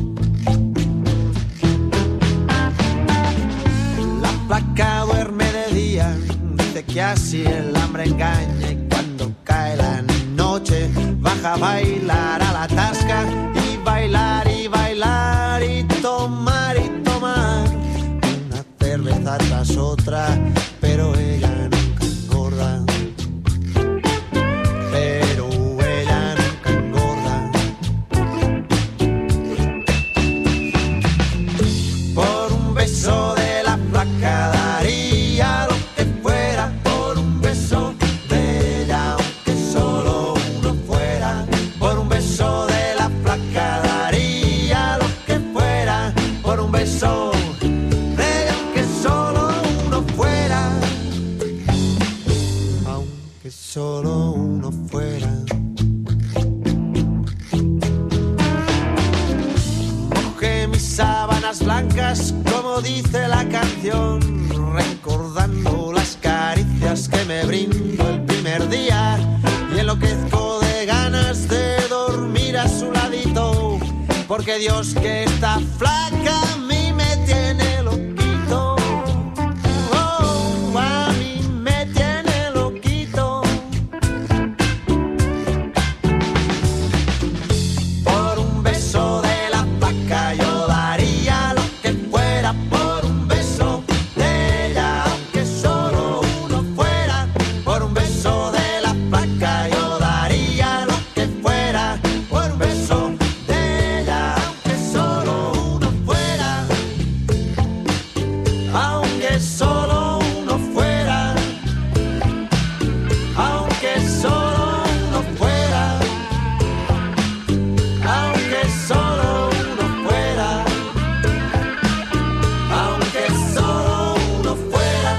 La flaca duerme de día, dice que así el hambre engaña, y cuando cae la noche baja a bailar a la tasca y bailar y bailar y tomar una cerveza tras otra, pero ella nunca engorda, pero ella nunca engorda. Por un beso de la flaca daría lo que fuera, por un beso de ella, aunque solo uno fuera. Por un beso de la flaca daría lo que fuera, por un beso de ella, aunque solo uno fuera, aunque solo uno fuera. Mojé mis sábanas blancas, como dice la canción, recordando las caricias que me brindó el primer día, y enloquezco de ganas de dormir a su ladito, porque Dios que está flaca a mí me tiene loquito. Oh, a mí me tiene loquito. Por un beso de la flaca yo daría lo que fuera por un beso de ella, aunque solo uno fuera. Por un beso de la flaca yo daría lo que fuera por un beso de ella, aunque solo uno fuera. Aunque solo uno fuera. Aunque solo uno fuera. Aunque solo uno fuera. Aunque solo uno fuera.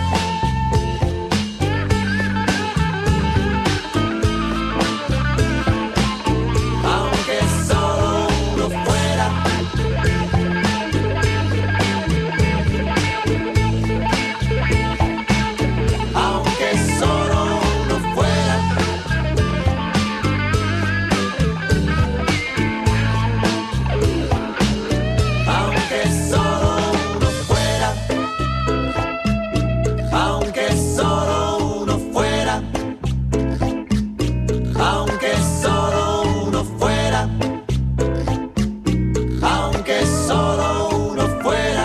Aunque solo uno fuera. Aunque solo uno fuera. Aunque solo uno fuera. Aunque solo uno fuera. Aunque solo uno fuera. Aunque solo uno fuera.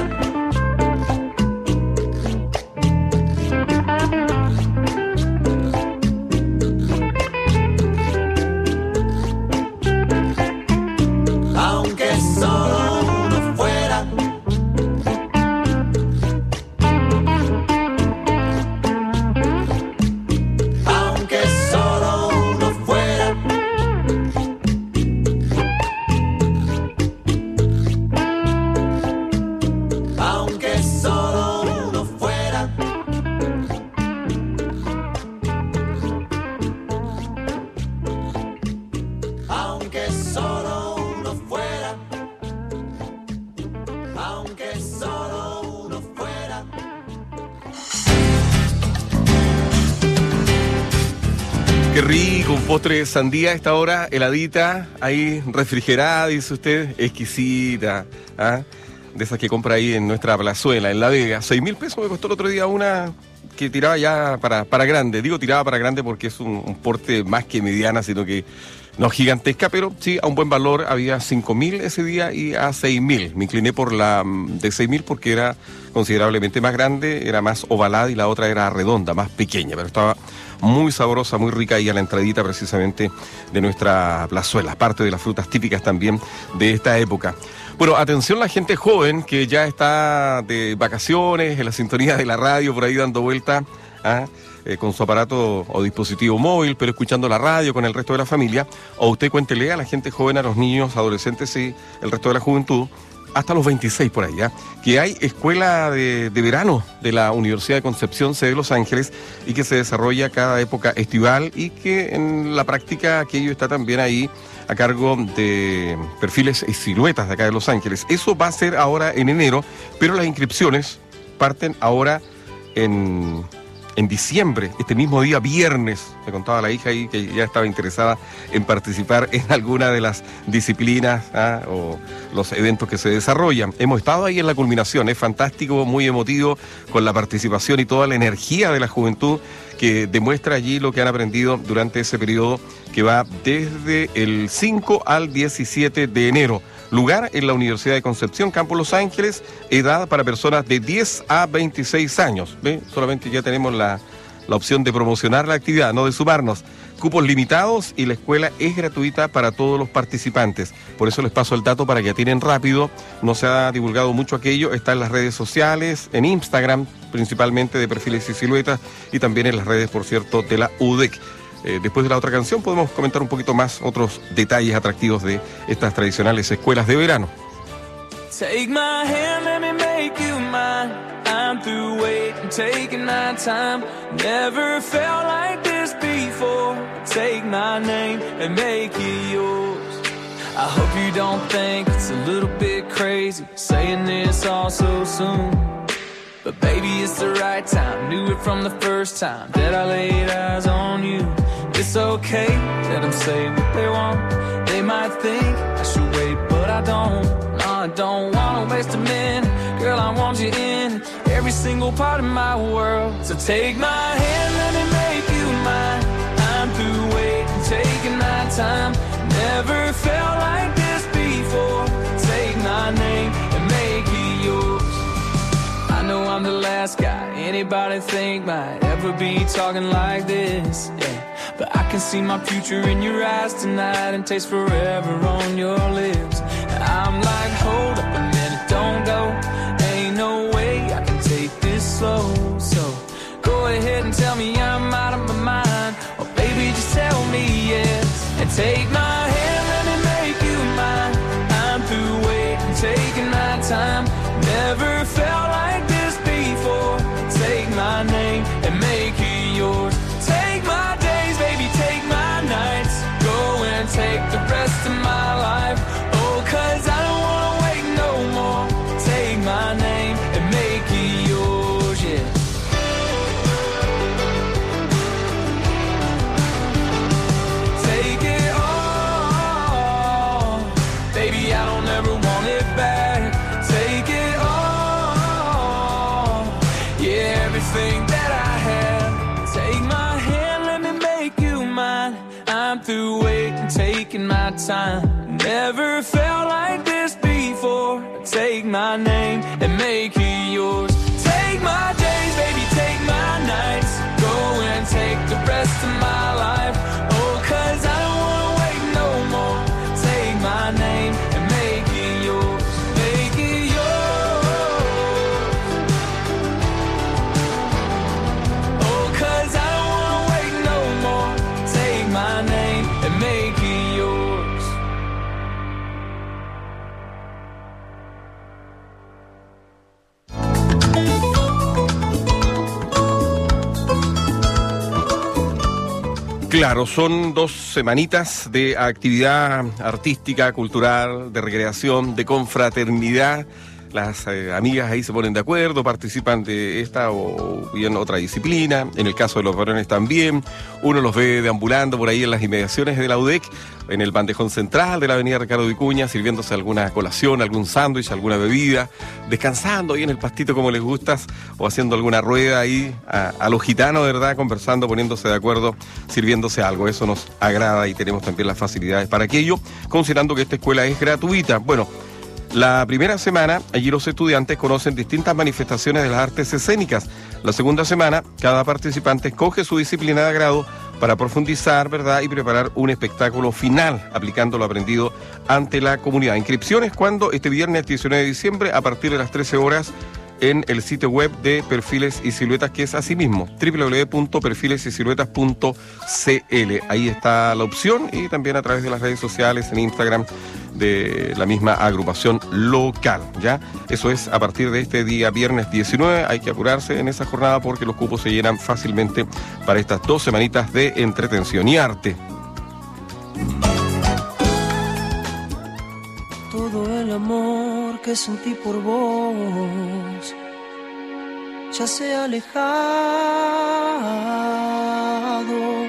Aunque solo uno fuera. Aunque solo uno fuera. Aunque solo uno fuera. Aunque solo uno fuera. Aunque solo uno fuera. Qué rico, un postre de sandía a esta hora, heladita, ahí refrigerada, dice usted, exquisita, ¿ah? De esas que compra ahí en nuestra plazuela, en La Vega. 6.000 pesos me costó el otro día una que tiraba ya para grande. Digo tiraba para grande porque es un porte más que mediana, sino que no gigantesca, pero sí a un buen valor. Había 5.000 ese día y a 6.000. Me incliné por la de 6.000 porque era considerablemente más grande, era más ovalada y la otra era redonda, más pequeña, pero estaba muy sabrosa, muy rica y a la entradita precisamente de nuestra plazuela, parte de las frutas típicas también de esta época. Bueno, atención la gente joven que ya está de vacaciones, en la sintonía de la radio, por ahí dando vuelta, con su aparato o dispositivo móvil, pero escuchando la radio con el resto de la familia, o usted cuéntele a la gente joven, a los niños, adolescentes y el resto de la juventud, hasta los 26 por ahí, que hay escuela de verano de la Universidad de Concepción, sede de Los Ángeles, y que se desarrolla cada época estival y que en la práctica aquello está también ahí a cargo de Perfiles y Siluetas de acá de Los Ángeles. Eso va a ser ahora en enero, pero las inscripciones parten ahora en diciembre, este mismo día, viernes. Me contaba la hija ahí que ya estaba interesada en participar en alguna de las disciplinas o los eventos que se desarrollan. Hemos estado ahí en la culminación, es fantástico, muy emotivo, con la participación y toda la energía de la juventud que demuestra allí lo que han aprendido durante ese periodo que va desde el 5 al 17 de enero. Lugar en la Universidad de Concepción, Campus Los Ángeles, edad para personas de 10 a 26 años. ¿Ve? Solamente ya tenemos la opción de promocionar la actividad, no de sumarnos. Cupos limitados y la escuela es gratuita para todos los participantes. Por eso les paso el dato para que atienden rápido. No se ha divulgado mucho aquello. Está en las redes sociales, en Instagram, principalmente de Perfiles y Siluetas, y también en las redes, por cierto, de la UDEC. Después de la otra canción podemos comentar un poquito más otros detalles atractivos de estas tradicionales escuelas de verano. Take my hand, let me make you mine. I'm through waiting, taking my time. Never felt like this before. Take my name and make it yours. I hope you don't think it's a little bit crazy saying this all so soon. But baby, it's the right time. Knew it from the first time that I laid eyes on you. It's okay, let them say what they want. They might think I should wait, but I don't wanna waste a minute. Girl, I want you in every single part of my world. So take my hand, let me make you mine. I'm through waiting, taking my time. Never felt like this before. Take my name and make it yours. I know I'm the last guy anybody think might ever be talking like this, yeah. But I can see my future in your eyes tonight and taste forever on your lips. And I'm like, hold up a minute, don't go. Ain't no way I can take this slow. So go ahead and tell me I'm out of my mind. Or baby, just tell me yes. And take my hand, let me make you mine. I'm through waiting, taking my time. Never felt like this before. Take my name and make it yours. Take my days, baby, take my nights. Go and take the rest of my life. Oh, 'cause I don't wanna wait no more. Take my name and make it yours, yeah. Take it all. Baby, I don't ever want it back. Take it all. Yeah, everything that I have. Take my hand, let me make you mine. I'm through waiting, taking my time. Never felt like this before. Take my name and make it yours. Take my days, baby, take my nights. Go and take the rest of my life. Oh, 'cause I don't wanna wait no more. Take my name and make it yours. Make it yours. Oh, 'cause I don't wanna wait no more. Take my name and make it yours. Claro, son 2 semanitas de actividad artística, cultural, de recreación, de confraternidad. Las amigas ahí se ponen de acuerdo, participan de esta o bien otra disciplina. En el caso de los varones también. Uno los ve deambulando por ahí en las inmediaciones de la UDEC, en el bandejón central de la avenida Ricardo Vicuña, sirviéndose alguna colación, algún sándwich, alguna bebida, descansando ahí en el pastito como les gustas, o haciendo alguna rueda ahí a lo gitano, ¿verdad? Conversando, poniéndose de acuerdo, sirviéndose algo. Eso nos agrada y tenemos también las facilidades para aquello, considerando que esta escuela es gratuita. Bueno, la primera semana, allí los estudiantes conocen distintas manifestaciones de las artes escénicas. La segunda semana, cada participante escoge su disciplina de agrado para profundizar, ¿verdad?, y preparar un espectáculo final, aplicando lo aprendido ante la comunidad. Inscripciones cuando este viernes 19 de diciembre, a partir de las 13 horas, en el sitio web de Perfiles y Siluetas, que es así mismo, www.perfilesysiluetas.cl. Ahí está la opción, y también a través de las redes sociales, en Instagram, de la misma agrupación local, ¿ya? Eso es a partir de este día viernes 19. Hay que apurarse en esa jornada porque los cupos se llenan fácilmente para estas 2 semanitas de entretención y arte. Todo el amor que sentí por vos ya se ha alejado.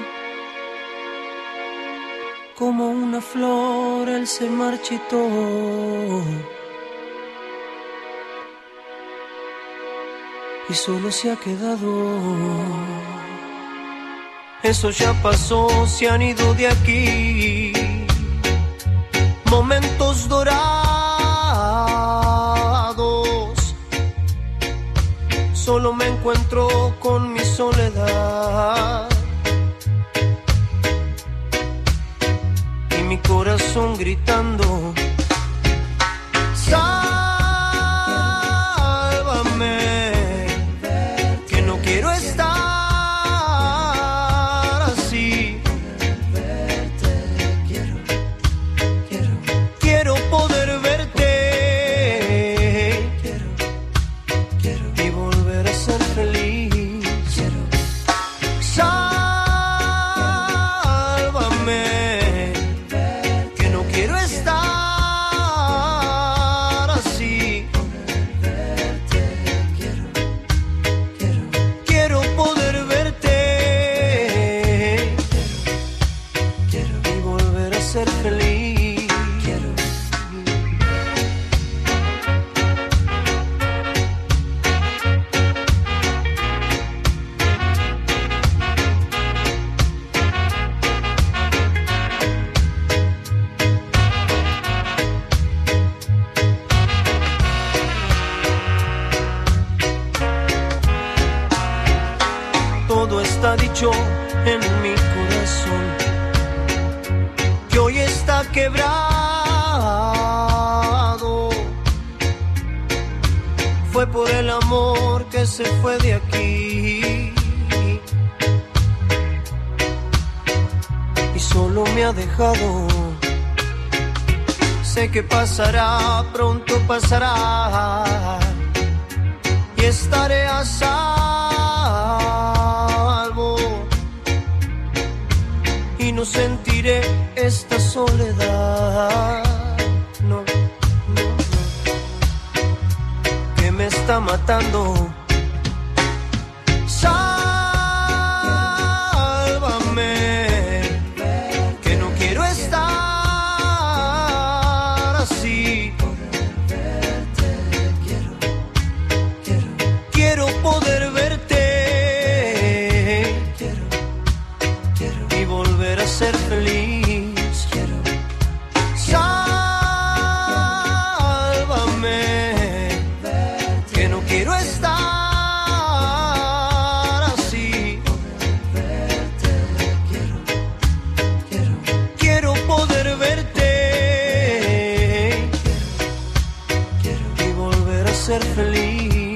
Como una flor él se marchitó. Y solo se ha quedado. Eso ya pasó, se han ido de aquí. Momentos dorados. Solo me encuentro con mi soledad. Y mi corazón gritando: sálvame, que no quiero estar así. Quiero poder verte y volver a ser feliz. Sálvame, que no quiero estar está dicho en mi corazón, que hoy está quebrado. Fue por el amor que se fue de aquí y solo me ha dejado. Sé que pasará, pronto pasará y estaré a salvo y no sentiré esta soledad. No, no, no, que me está matando. Sálvame, que no quiero estar así. Quiero poder verte y volver a ser feliz. Sálvame, que no quiero estar así. Quiero poder verte y volver a ser feliz.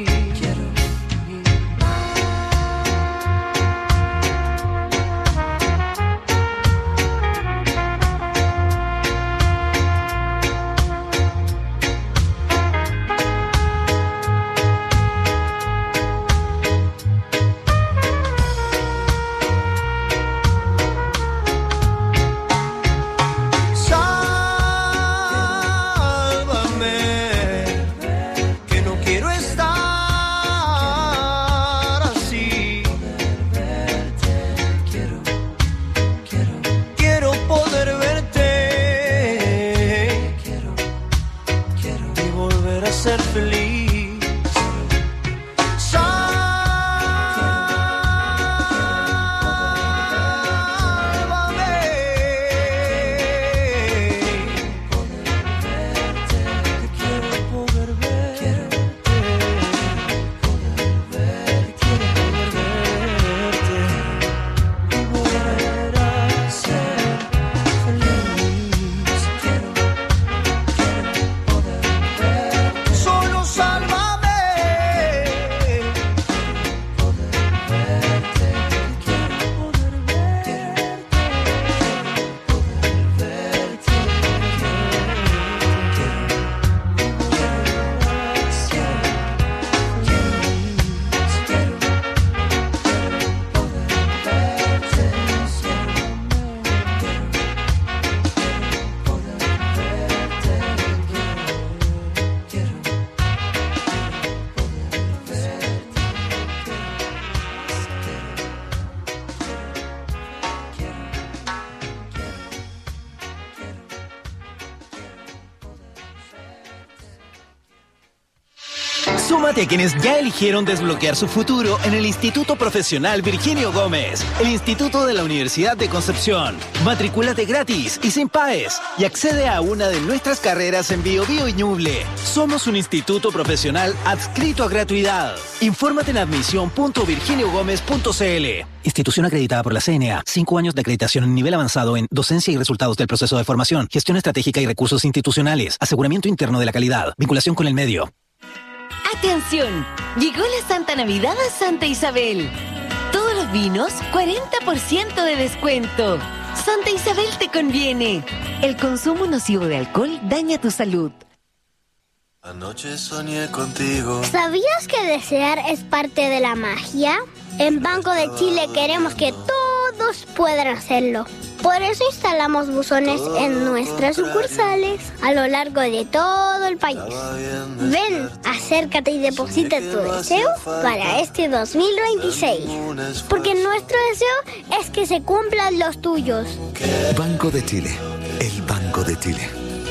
Súmate a quienes ya eligieron desbloquear su futuro en el Instituto Profesional Virginio Gómez, el Instituto de la Universidad de Concepción. Matricúlate gratis y sin PAES y accede a una de nuestras carreras en Bio Bio y Ñuble. Somos un instituto profesional adscrito a gratuidad. Infórmate en admisión.virginiogomez.cl. Institución acreditada por la CNA. 5 años de acreditación en nivel avanzado en docencia y resultados del proceso de formación, gestión estratégica y recursos institucionales, aseguramiento interno de la calidad, vinculación con el medio. ¡Atención! Llegó la Santa Navidad a Santa Isabel. Todos los vinos, 40% de descuento. Santa Isabel te conviene. El consumo nocivo de alcohol daña tu salud. Anoche soñé contigo. ¿Sabías que desear es parte de la magia? En Banco de Chile queremos que todos puedan hacerlo. Por eso instalamos buzones en nuestras sucursales a lo largo de todo el país. Ven, acércate y deposita tu deseo para este 2026. Porque nuestro deseo es que se cumplan los tuyos. Banco de Chile, el Banco de Chile.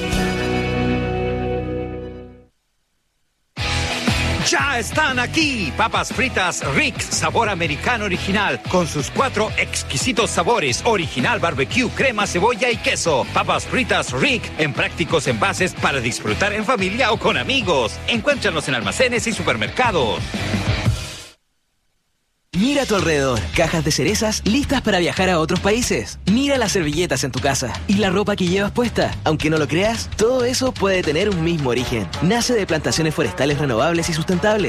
¡Ya están aquí! Papas fritas Rick, sabor americano original, con sus 4 exquisitos sabores, original barbecue, crema, cebolla y queso. Papas fritas Rick, en prácticos envases para disfrutar en familia o con amigos. Encuéntranos en almacenes y supermercados. Mira a tu alrededor, cajas de cerezas listas para viajar a otros países. Mira las servilletas en tu casa y la ropa que llevas puesta. Aunque no lo creas, todo eso puede tener un mismo origen. Nace de plantaciones forestales renovables y sustentables.